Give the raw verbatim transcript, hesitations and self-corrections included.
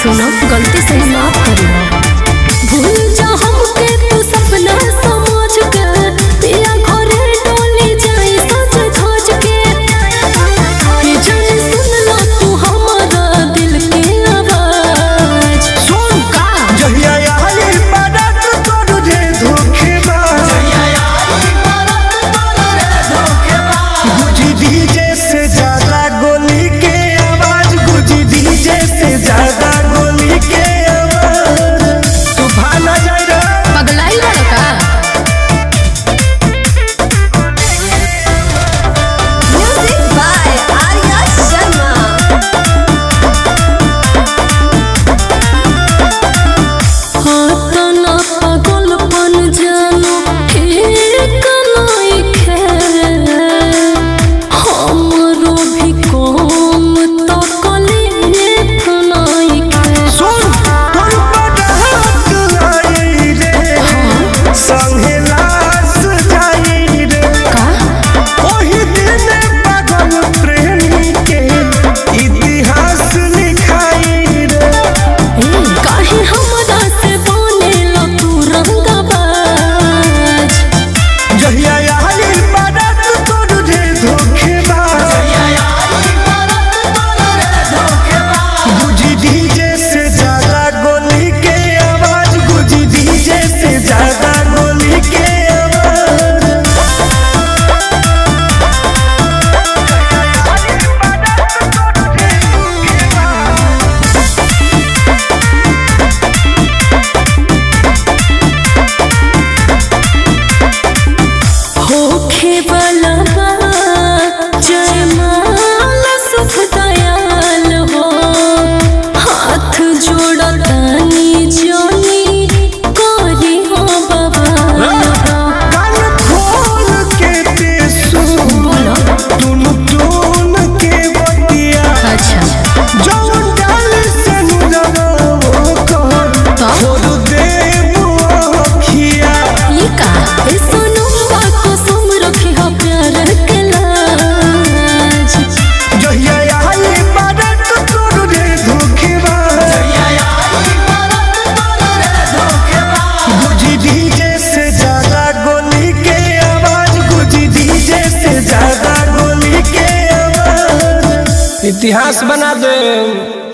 सुनो गलती से माफ करियो। भूल जा हमके तू सपना समझ के पिया घरे डोली जाई सज धज के। ये जान सुन लो तू हमारा दिल के आवाज। सुन का जहिया आई बारात तोड़ दे धोखेबाज। जहिया आई बारात तोड़ दे धोखेबाज। गुजी डीजे से ज्यादा गोली के आवाज। गुजी डीजे से ज्यादा गोली के आवाज। तू भाना जाए रे पगलाई वाला का म्यूजिक बाय आर्या शर्मा। हाथना पागलपन जानो ठीक नइखे। हमरो भी कम तो कलीफ नइखे। सुन तोर बारात आई रे संगे लाश जाई रे। का ओही दिन पागल प्रेमी के इतिहास लिखाई रे। काहे हमरा से बनेला तू रंगबाज। जहिया आई बारात तोड़ दे धोखेबाज। जहिया आई बारात तोड़ दे धोखेबाज। गुजी डीजे से ज्यादा गोली के आवाज। गुजी डीजे से ज्यादा गोली के आवाज। होखे वाला बा जयमाल सुख दयाल हो। हाथ जोड़तानी जोनी करी हो बवाल हो। कान खोल के ते सुन बोलो टुन टुन के बतिया। अच्छा जौन डाल से नुरवा वो कर तो छोड़ दे वो खिया। ये का ए सुनो को सुम रखी हो प्यार के लाज। जहिया आई बारात तोड़ दे धोखेबाज। जहिया आई बारात तोड़ दे धोखेबाज। गुजी डीजे से ज्यादा गोली के आवाज। गुजी डीजे से ज्यादा गोली के आवाज। इतिहास बना दे।